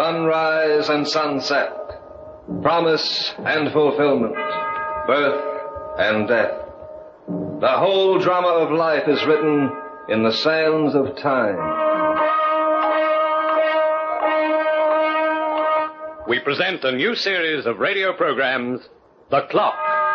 sunrise and sunset, promise and fulfillment, birth and death. The whole drama of life is written in the sands of time. We present a new series of radio programs, The Clock.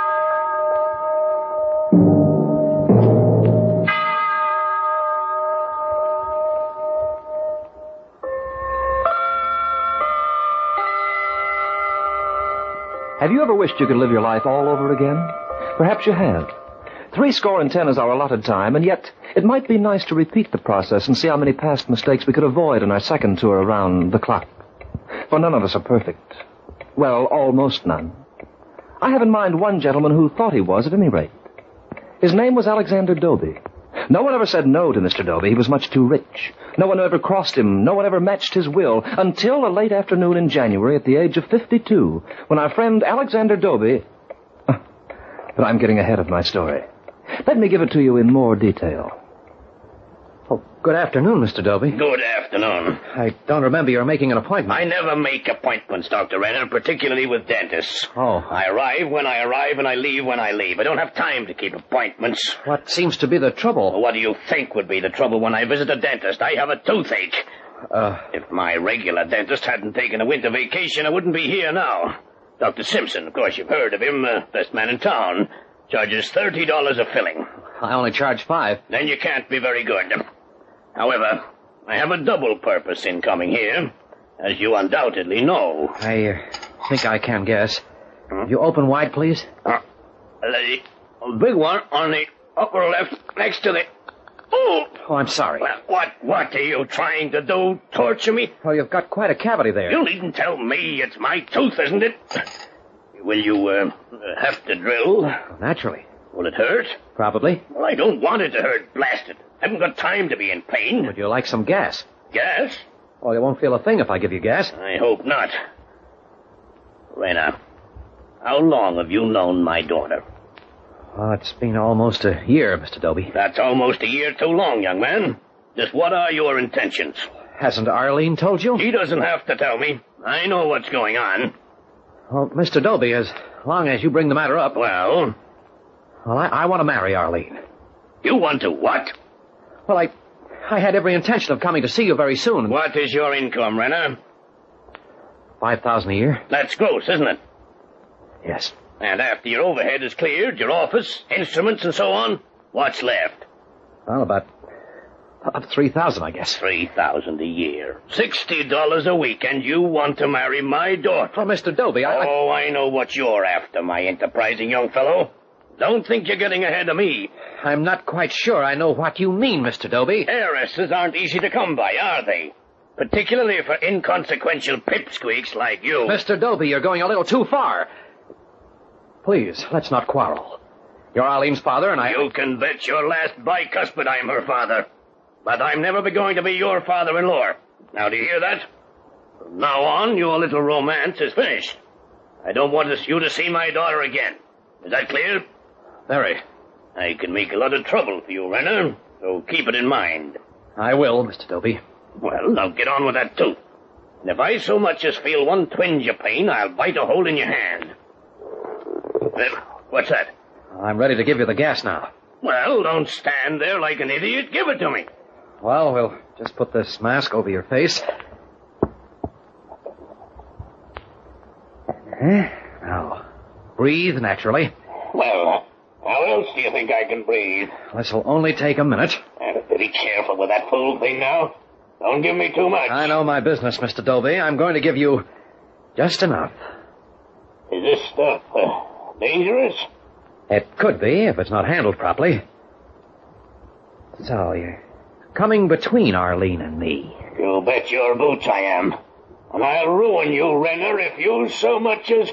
Have you ever wished you could live your life all over again? Perhaps you have. 70 is our allotted time, and yet it might be nice to repeat the process and see how many past mistakes we could avoid in our second tour around the clock. For none of us are perfect. Well, almost none. I have in mind one gentleman who thought he was, at any rate. His name was Alexander Doby. No one ever said no to Mr. Doby. He was much too rich. No one ever crossed him. No one ever matched his will until a late afternoon in January at the age of 52, when our friend Alexander Doby... But I'm getting ahead of my story. Let me give it to you in more detail. Oh, good afternoon, Mr. Doby. Good afternoon. I don't remember your making an appointment. I never make appointments, Dr. Renner, particularly with dentists. Oh. I arrive when I arrive and I leave when I leave. I don't have time to keep appointments. What seems to be the trouble? Well, what do you think would be the trouble when I visit a dentist? I have a toothache. If my regular dentist hadn't taken a winter vacation, I wouldn't be here now. Dr. Simpson, of course, you've heard of him, best man in town, charges $30 a filling. I only charge $5. Then you can't be very good. However, I have a double purpose in coming here, as you undoubtedly know. I think I can guess. You open wide, please? The big one on the upper left next to the... Oh, I'm sorry. Well, what are you trying to do? Torture me? Well, you've got quite a cavity there. You needn't tell me it's my tooth, isn't it? Will you, have to drill? Well, naturally. Will it hurt? Probably. Well, I don't want it to hurt, blast it. I haven't got time to be in pain. Would you like some gas? Gas? Oh, you won't feel a thing if I give you gas. I hope not. Rena, how long have you known my daughter? Oh, it's been almost a year, Mr. Doby. That's almost a year too long, young man. Just what are your intentions? Hasn't Arlene told you? She doesn't have to tell me. I know what's going on. Well, Mr. Doby, as long as you bring the matter up... Well, I want to marry Arlene. You want to what? Well, I had every intention of coming to see you very soon. What is your income, Renner? $5,000 a year. That's gross, isn't it? Yes. And after your overhead is cleared, your office, instruments, and so on, what's left? Well, about $3,000, I guess. $3,000 a year. $60 a week, and you want to marry my daughter? Well, Mr. Doby, I know what you're after, my enterprising young fellow. Don't think you're getting ahead of me. I'm not quite sure I know what you mean, Mr. Doby. Heiresses aren't easy to come by, are they? Particularly for inconsequential pipsqueaks like you. Mr. Doby, you're going a little too far. Please, let's not quarrel. You're Arlene's father, and You can bet your last bicuspid I'm her father. But I'm never going to be your father-in-law. Now, do you hear that? From now on, your little romance is finished. I don't want you to see my daughter again. Is that clear? Very. I can make a lot of trouble for you, Renner, so keep it in mind. I will, Mr. Doby. Well, now get on with that tooth. And if I so much as feel one twinge of pain, I'll bite a hole in your hand. What's that? I'm ready to give you the gas now. Well, don't stand there like an idiot. Give it to me. Well, we'll just put this mask over your face. Now, breathe naturally. Well, how else do you think I can breathe? This will only take a minute. Be careful with that fool thing now. Don't give me too much. I know my business, Mr. Doby. I'm going to give you just enough. Is this stuff dangerous? It could be, if it's not handled properly. So, you're coming between Arlene and me. You bet your boots I am. And I'll ruin you, Renner, if you so much as...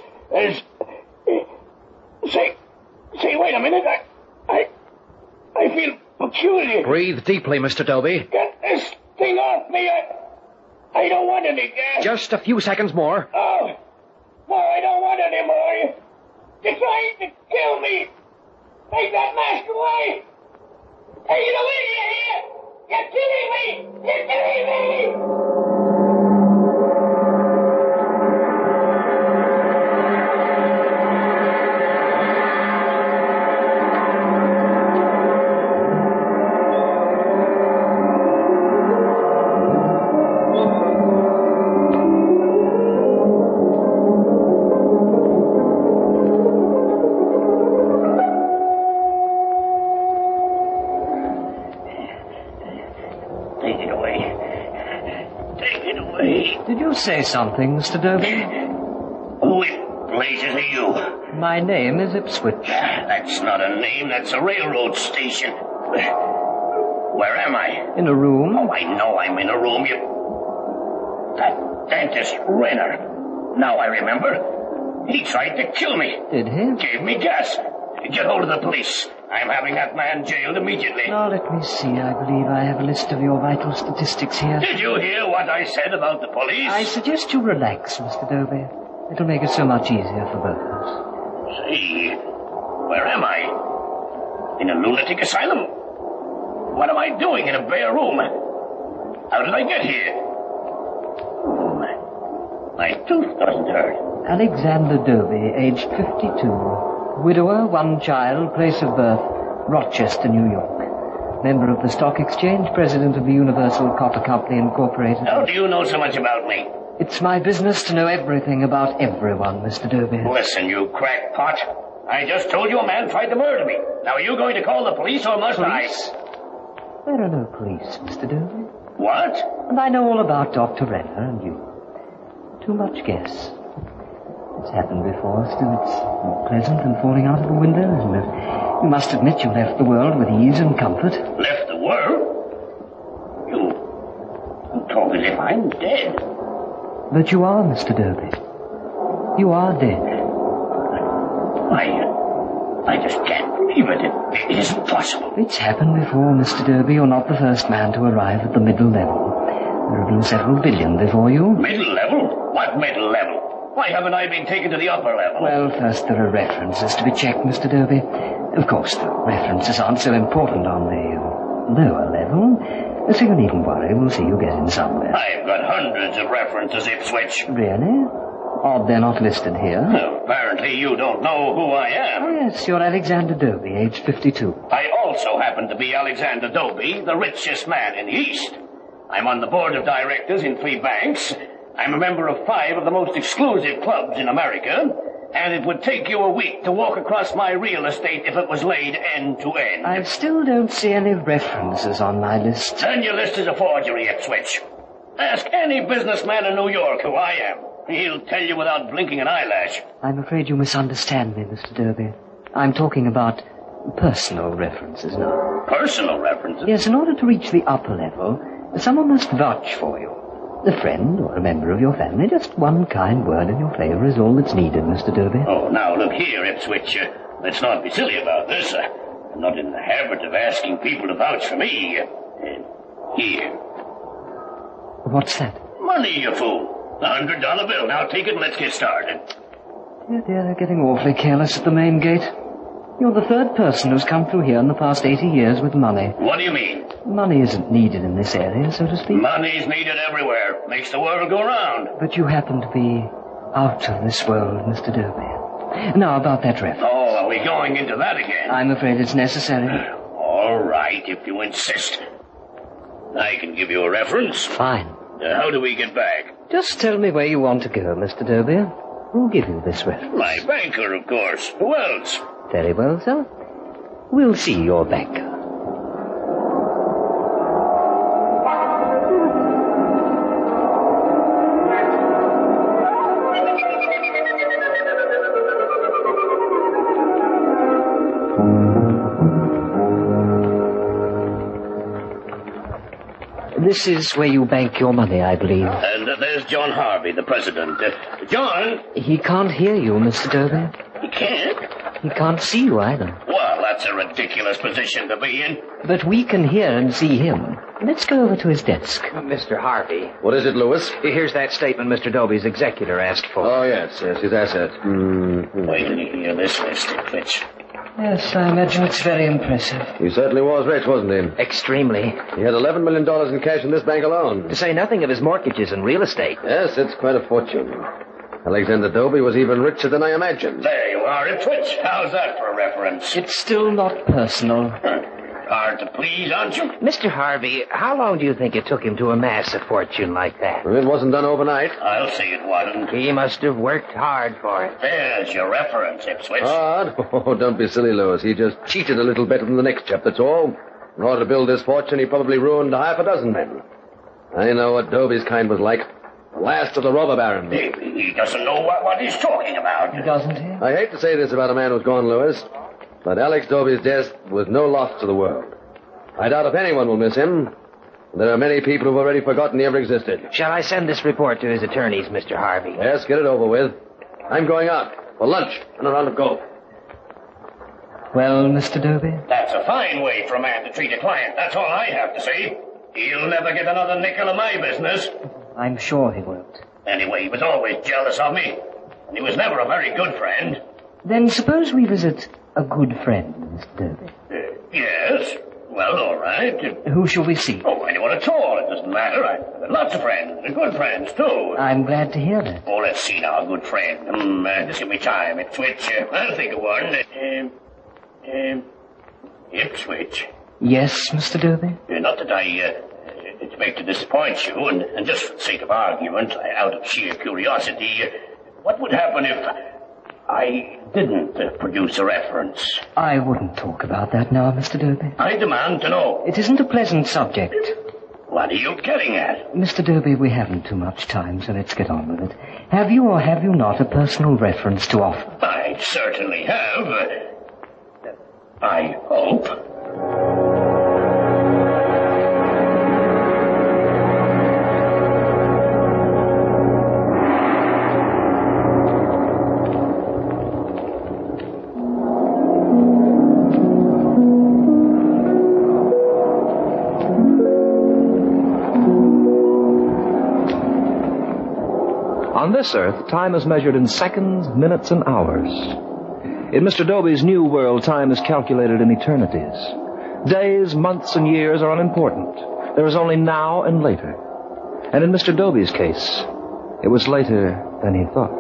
Say, wait a minute. I feel peculiar. Breathe deeply, Mr. Doby. Get this thing off me. I don't want any gas. Just a few seconds more. Oh, no, I don't want any more. You're trying to kill me. Take that mask away. Take it away, you hear? You're killing me. You're killing me. me. Did you say something, Mr. Dobie? Who in blazes are you? My name is Ipswich. That's not a name, that's a railroad station. Where am I? In a room? Oh, I know I'm in a room. That dentist, Renner. Now I remember. He tried to kill me. Did he? Gave me gas. Get hold of the police. I'm having that man jailed immediately. Now, let me see. I believe I have a list of your vital statistics here. Did you hear what I said about the police? I suggest you relax, Mr. Dobie. It'll make it so much easier for both of us. Say, where am I? In a lunatic asylum? What am I doing in a bare room? How did I get here? My tooth doesn't hurt. Alexander Dobie, aged 52. Widower, one child, place of birth, Rochester, New York. Member of the Stock Exchange, president of the Universal Copper Company, Incorporated. How do you know so much about me? It's my business to know everything about everyone, Mr. Dobie. Listen, you crackpot. I just told you a man tried to murder me. Now, are you going to call the police or must Police? There are no police, Mr. Dobie. What? And I know all about Dr. Renner and you. Too much guess. It's happened before, still it's more pleasant than falling out of the window, isn't it? You must admit you left the world with ease and comfort. Left the world? You talk as if I'm dead. But you are, Mr. Dobie. You are dead. I just can't believe it. It isn't possible. It's happened before, Mr. Dobie. You're not the first man to arrive at the middle level. There have been several billion before you. Middle level? What middle level? Why haven't I been taken to the upper level? Well, first there are references to be checked, Mr. Dobie. Of course, the references aren't so important on the lower level, so you needn't worry. We'll see you get in somewhere. I've got hundreds of references, Ipswich. Really? Odd they're not listed here. Well, apparently you don't know who I am. Oh, yes, you're Alexander Dobie, aged 52. I also happen to be Alexander Dobie, the richest man in the East. I'm on the board of directors in 3 banks. I'm a member of 5 of the most exclusive clubs in America. And it would take you a week to walk across my real estate if it was laid end to end. I still don't see any references on my list. Then your list is a forgery, Ipswich. Ask any businessman in New York who I am. He'll tell you without blinking an eyelash. I'm afraid you misunderstand me, Mr. Dobie. I'm talking about personal references now. Personal references? Yes, in order to reach the upper level, someone must vouch for you. A friend or a member of your family. Just one kind word in your favor is all that's needed, Mr. Dobie. Oh, now, look here, Ipswich. Let's not be silly about this. I'm not in the habit of asking people to vouch for me. Here. What's that? Money, you fool. $100 bill. Now take it and let's get started. Dear, they're getting awfully careless at the main gate. You're the third person who's come through here in the past 80 years with money. What do you mean? Money isn't needed in this area, so to speak. Money's needed everywhere. Makes the world go round. But you happen to be out of this world, Mr. Dobie. Now, about that reference. Oh, are we going into that again? I'm afraid it's necessary. All right, if you insist. I can give you a reference. Fine. How do we get back? Just tell me where you want to go, Mr. Dobie. Who'll give you this reference? My banker, of course. Who else? Very well, sir. We'll see your banker. This is where you bank your money, I believe. And there's John Harvey, the president. John? He can't hear you, Mr. Dobie. He can't? He can't see you either. Well, that's a ridiculous position to be in. But we can hear and see him. Let's go over to his desk. Mr. Harvey. What is it, Lewis? Here's that statement Mr. Dobie's executor asked for. Oh, yes, his asset. Wait till you hear this list, Ipswich. Yes, I imagine it's very impressive. He certainly was rich, wasn't he? Extremely. He had $11 million in cash in this bank alone. To say nothing of his mortgages and real estate. Yes, it's quite a fortune. Alexander Dobie was even richer than I imagined. There you are, Ipswich. How's that for a reference? It's still not personal. Hard to please, aren't you? Mr. Harvey, how long do you think it took him to amass a fortune like that? It wasn't done overnight. I'll say it wasn't. He must have worked hard for it. There's your reference, Ipswich. Hard? Oh, don't be silly, Lewis. He just cheated a little better than the next chap, that's all. In order to build this fortune, he probably ruined half a dozen men. I know what Dobie's kind was like. The last of the robber barons. He doesn't know what he's talking about. Doesn't he? I hate to say this about a man who's gone, Lewis, but Alex Dobie's death was no loss to the world. I doubt if anyone will miss him. There are many people who've already forgotten he ever existed. Shall I send this report to his attorneys, Mr. Harvey? Yes, get it over with. I'm going out for lunch and a round of golf. Well, Mr. Dobie? That's a fine way for a man to treat a client. That's all I have to say. He'll never get another nickel of my business. I'm sure he won't. Anyway, he was always jealous of me. And he was never a very good friend. Then suppose we visit a good friend, Mr. Dobie. Yes. Well, all right. Who shall we see? Oh, anyone at all. It doesn't matter. I've got lots of friends. And good friends, too. I'm glad to hear that. Oh, let's see now, good friend. Just give me time. Ipswich. I'll think of one. Ipswich. Yes, Mr. Dobie? Not that I expect to disappoint you, and just for the sake of argument, out of sheer curiosity, what would happen if I didn't produce a reference? I wouldn't talk about that now, Mr. Dobie. I demand to know. It isn't a pleasant subject. What are you getting at? Mr. Dobie, we haven't too much time, so let's get on with it. Have you or have you not a personal reference to offer? I certainly have. I hope. On this earth, time is measured in seconds, minutes, and hours. In Mr. Dobie's new world, time is calculated in eternities. Days, months, and years are unimportant. There is only now and later. And in Mr. Dobie's case, it was later than he thought.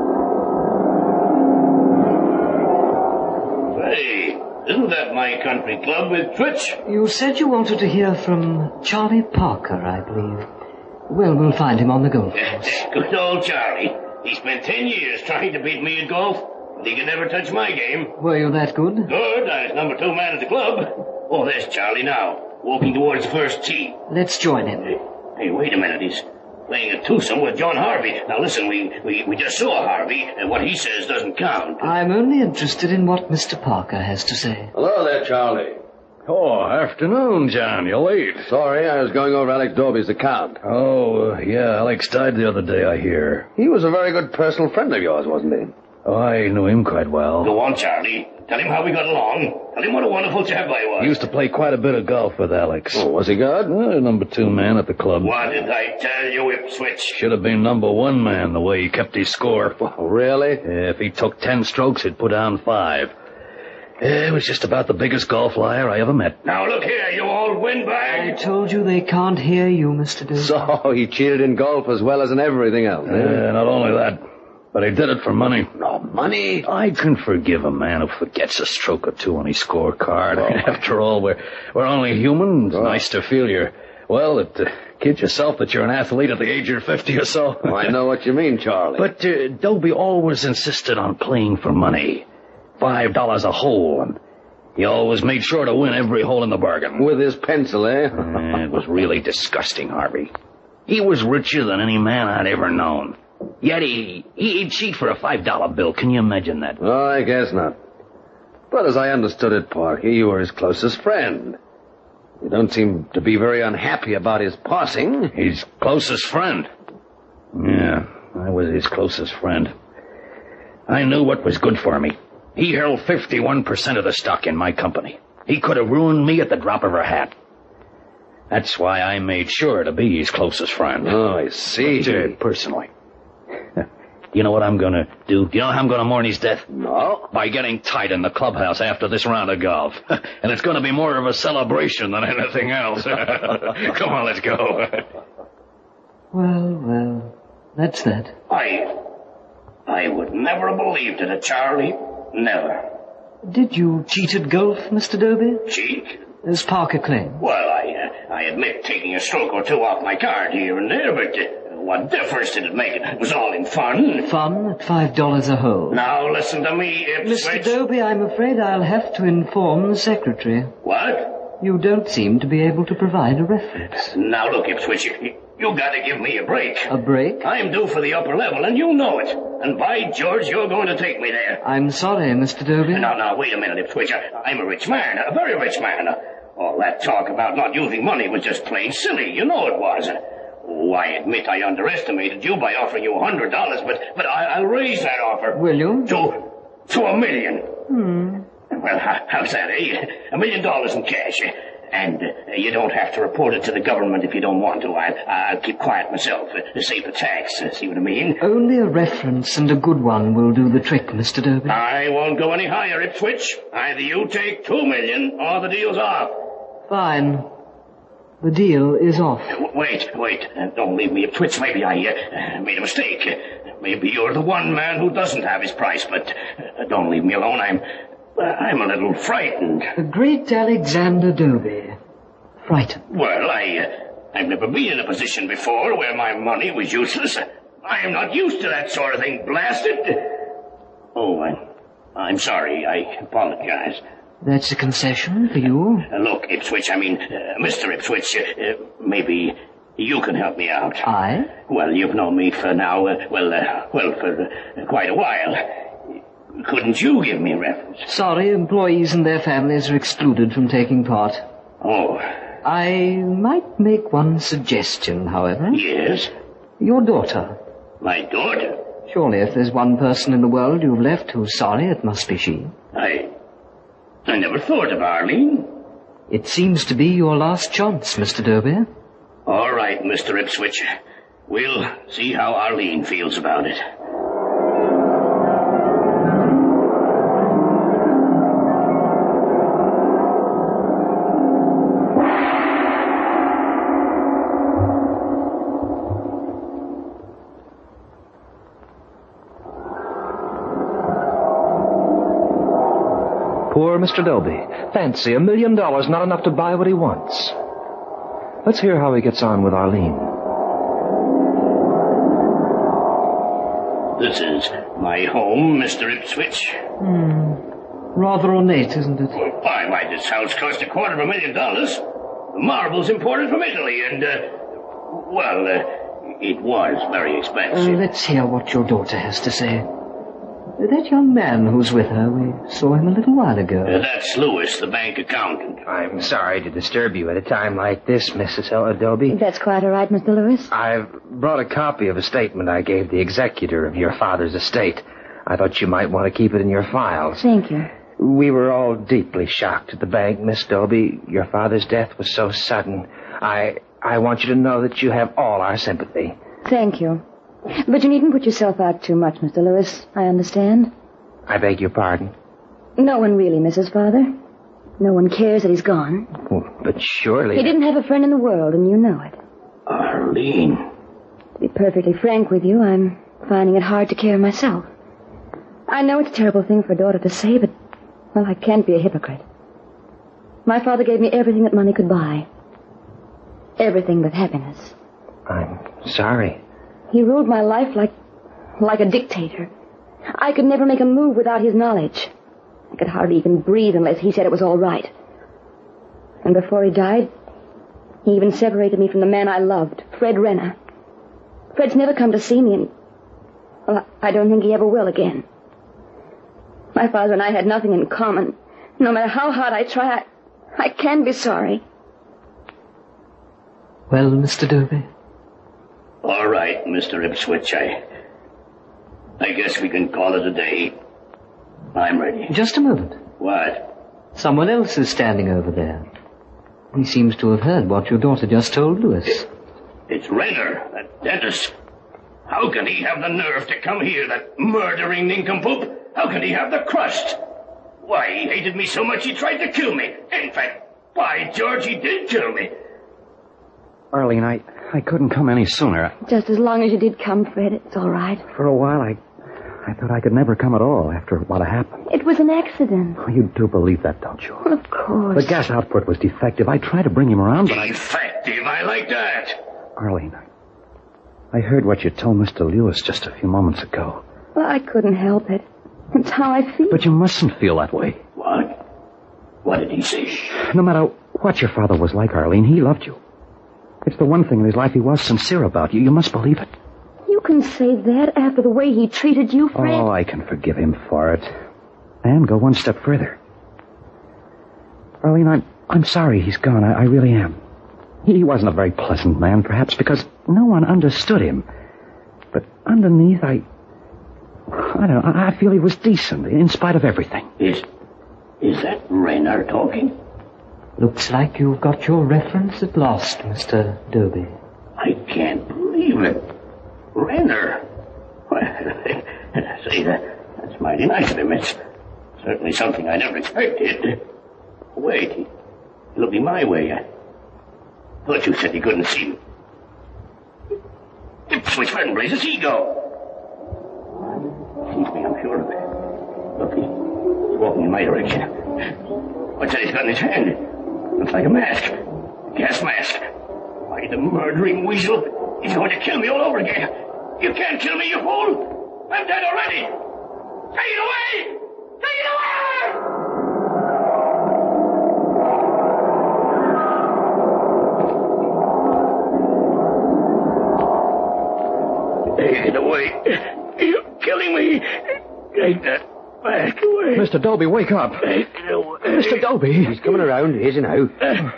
Hey, isn't that my country club with Twitch? You said you wanted to hear from Charlie Parker, I believe. Well, we'll find him on the golf course. Good old Charlie. He spent 10 years trying to beat me at golf, but he could never touch my game. Were you that good? Good. I was number 2 man at the club. Oh, there's Charlie now, walking towards the first tee. Let's join him. Hey, wait a minute. He's playing a twosome with John Harvey. Now, listen, we just saw Harvey, and what he says doesn't count. I'm only interested in what Mr. Parker has to say. Hello there, Charlie. Oh, afternoon, John. You're late. Sorry, I was going over Alex Dobie's account. Oh, yeah, Alex died the other day, I hear. He was a very good personal friend of yours, wasn't he? Oh, I knew him quite well. Go on, Charlie. Tell him how we got along. Tell him what a wonderful chap I was. He used to play quite a bit of golf with Alex. Oh, was he good? Number 2 man at the club. What did I tell you, Ipswich? Should have been number 1 man the way he kept his score. Oh, really? If he took 10 strokes, he'd put down 5. He was just about the biggest golf liar I ever met. Now look here, you old windbag. I told you they can't hear you, Mr. Dobie. So he cheated in golf as well as in everything else, eh? Not only that, but he did it for money. No, money? I can forgive a man who forgets a stroke or two on his scorecard. After all, we're only human. It's nice to feel kid yourself that you're an athlete at the age of 50 or so. Oh, I know what you mean, Charlie. But Dobie always insisted on playing for money. $5 a hole, and he always made sure to win every hole in the bargain. With his pencil, eh? It was really disgusting, Harvey. He was richer than any man I'd ever known. Yet he'd cheat for a $5 bill. Can you imagine that? Oh, I guess not. But as I understood it, Parky, you were his closest friend. You don't seem to be very unhappy about his passing. His closest friend? Yeah, I was his closest friend. I knew what was good for me. He held 51% of the stock in my company. He could have ruined me at the drop of a hat. That's why I made sure to be his closest friend. Oh, I see. But, personally. You know what I'm going to do? Do you know how I'm going to mourn his death? No. By getting tight in the clubhouse after this round of golf. And it's going to be more of a celebration than anything else. Come on, let's go. Well, that's that. I would never have believed it, Charlie. Never. Did you cheat at golf, Mr. Dobie? Cheat? As Parker claimed. Well, I admit taking a stroke or two off my card here and there, but what difference did it make? It was all in fun. Fun at $5 a hole. Now listen to me, Ipswich. Mr. Dobie, I'm afraid I'll have to inform the secretary. What? You don't seem to be able to provide a reference. Now look, Ipswich, You gotta give me a break. A break? I'm due for the upper level, and you know it. And by George, you're going to take me there. I'm sorry, Mr. Dobie. Now, wait a minute, Ipswich. I'm a rich man, a very rich man. All that talk about not using money was just plain silly. You know it was. Oh, I admit I underestimated you by offering you $100, but I'll raise that offer. Will you? To $1 million. Well, how's that, eh? $1 million in cash. And you don't have to report it to the government if you don't want to. I'll keep quiet myself, save the tax, see what I mean? Only a reference and a good one will do the trick, Mr. Dobie. I won't go any higher, Ipswich. Either you take $2 million or the deal's off. Fine. The deal is off. Wait. Don't leave me, Ipswich. Maybe I made a mistake. Maybe you're the one man who doesn't have his price, but don't leave me alone. I'm a little frightened. The great Alexander Dobie. Frightened. Well, I've never been in a position before where my money was useless. I am not used to that sort of thing, blasted. Oh, I'm sorry. I apologize. That's a concession for you? Look, Ipswich, Mr. Ipswich, maybe you can help me out. I? Well, you've known me for now, for quite a while. Couldn't you give me a reference? Sorry, employees and their families are excluded from taking part. Oh. I might make one suggestion, however. Yes? Your daughter. My daughter? Surely if there's one person in the world you've left who's sorry, it must be she. I never thought of Arlene. It seems to be your last chance, Mr. Dobie. All right, Mr. Ipswich. We'll see how Arlene feels about it. Poor Mr. Dobie. Fancy, $1 million, not enough to buy what he wants. Let's hear how he gets on with Arlene. This is my home, Mr. Ipswich. Rather ornate, isn't it? Why, this house cost $250,000. The marble's imported from Italy, and, it was very expensive. Let's hear what your daughter has to say. That young man who's with her, we saw him a little while ago. That's Lewis, the bank accountant. I'm sorry to disturb you at a time like this, Mrs. Dobie. That's quite all right, Mr. Lewis. I've brought a copy of a statement I gave the executor of your father's estate. I thought you might want to keep it in your files. Thank you. We were all deeply shocked at the bank, Miss Dobie. Your father's death was so sudden. I want you to know that you have all our sympathy. Thank you. But you needn't put yourself out too much, Mr. Lewis. I understand. I beg your pardon. No one really misses Father. No one cares that he's gone. Oh, but surely... He didn't have a friend in the world, and you know it. Arlene. To be perfectly frank with you, I'm finding it hard to care myself. I know it's a terrible thing for a daughter to say, but, well, I can't be a hypocrite. My father gave me everything that money could buy. Everything but happiness. I'm sorry. He ruled my life like a dictator. I could never make a move without his knowledge. I could hardly even breathe unless he said it was all right. And before he died, he even separated me from the man I loved, Fred Renner. Fred's never come to see me, and, well, I don't think he ever will again. My father and I had nothing in common. No matter how hard I try, I can be sorry. Well, Mr. Dobie? All right, Mr. Ipswich. I guess we can call it a day. I'm ready. Just a moment. What? Someone else is standing over there. He seems to have heard what your daughter just told Lewis. It's Renner, that dentist. How can he have the nerve to come here, that murdering nincompoop? How can he have the crust? Why, he hated me so much he tried to kill me. In fact, by George, he did kill me. Arlene, I couldn't come any sooner. Just as long as you did come, Fred, it's all right. For a while, I thought I could never come at all after what happened. It was an accident. Oh, you do believe that, don't you? Well, of course. The gas output was defective. I tried to bring him around, but Defective? I like that. Arlene, I heard what you told Mr. Lewis just a few moments ago. Well, I couldn't help it. It's how I feel. But you mustn't feel that way. What? What did he say? No matter what your father was like, Arlene, he loved you. It's the one thing in his life he was sincere about. You must believe it. You can say that after the way he treated you, Fred? Oh, I can forgive him for it. And go one step further. Arlene, I'm sorry he's gone. I really am. He wasn't a very pleasant man, perhaps, because no one understood him. But underneath, I don't know, I feel he was decent, in spite of everything. Is that Renner talking? Looks like you've got your reference at last, Mr. Dobie. I can't believe it. Renner? Well, say, that's mighty nice of him. It's certainly something I never expected. Wait, he's looking my way. I thought you said he couldn't see me. Which way in blazes he go? Seems me, I'm sure of it. Look, he's walking in my direction. What's that he's got in his hand? Looks like a mask. A gas mask. Why, the murdering weasel. He's going to kill me all over again. You can't kill me, you fool. I'm dead already. Take it away! Take it away! Take it away. You're killing me. Take that mask away. Mr. Dobie, wake up. Take it away. Mr. Dobie. He's coming around, is he now?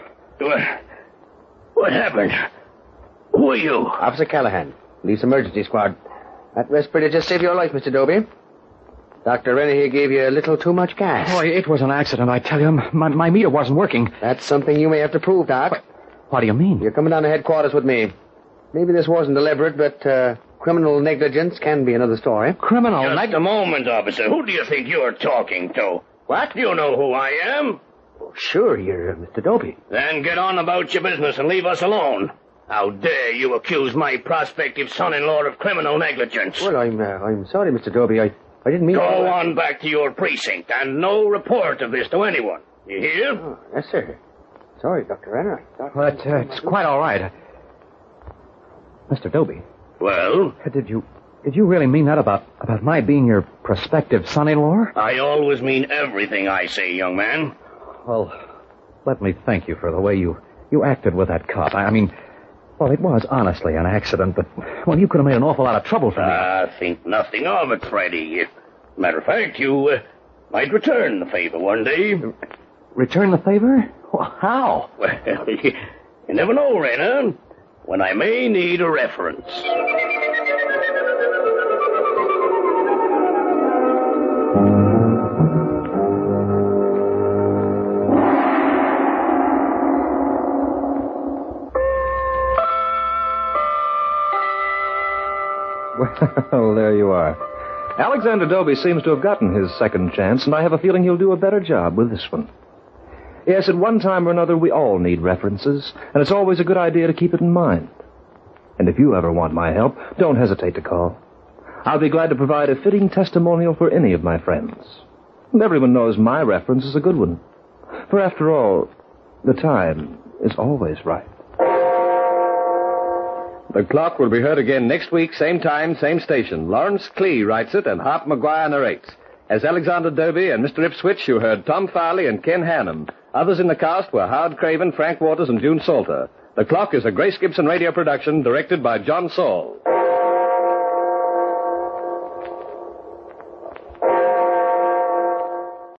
What happened? Who are you? Officer Callahan, police emergency squad. That respirator just saved your life, Mr. Dobie. Dr. Rennie here gave you a little too much gas. Oh, it was an accident, I tell you. My meter wasn't working. That's something you may have to prove, Doc. What do you mean? You're coming down to headquarters with me. Maybe this wasn't deliberate, but criminal negligence can be another story. Criminal Just a moment, officer. Who do you think you're talking to? What? You know who I am. Oh, sure, you're Mr. Dobie. Then get on about your business and leave us alone. How dare you accuse my prospective son-in-law of criminal negligence? Well, I'm sorry, Mr. Dobie. I didn't mean... Go on back to your precinct, and no report of this to anyone. You hear? Oh, yes, sir. Sorry, Dr. Renner. Well, it's quite all right. Mr. Dobie. Well? Did you really mean that about my being your prospective son-in-law? I always mean everything I say, young man. Well, let me thank you for the way you acted with that cop. I mean, well, it was honestly an accident, but, well, you could have made an awful lot of trouble for me. I think nothing of it, Freddie. Matter of fact, you might return the favor one day. Return the favor? Well, how? Well, you never know, Renner. When I may need a reference. Well, there you are. Alexander Dobie seems to have gotten his second chance, and I have a feeling he'll do a better job with this one. Yes, at one time or another, we all need references, and it's always a good idea to keep it in mind. And if you ever want my help, don't hesitate to call. I'll be glad to provide a fitting testimonial for any of my friends. And everyone knows my reference is a good one. For after all, the time is always right. The Clock will be heard again next week, same time, same station. Lawrence Clee writes it and Hart McGuire narrates. As Alexander Dobie and Mr. Ipswich, you heard Tom Farley and Ken Hannum. Others in the cast were Howard Craven, Frank Waters, and June Salter. The Clock is a Grace Gibson radio production directed by John Saul.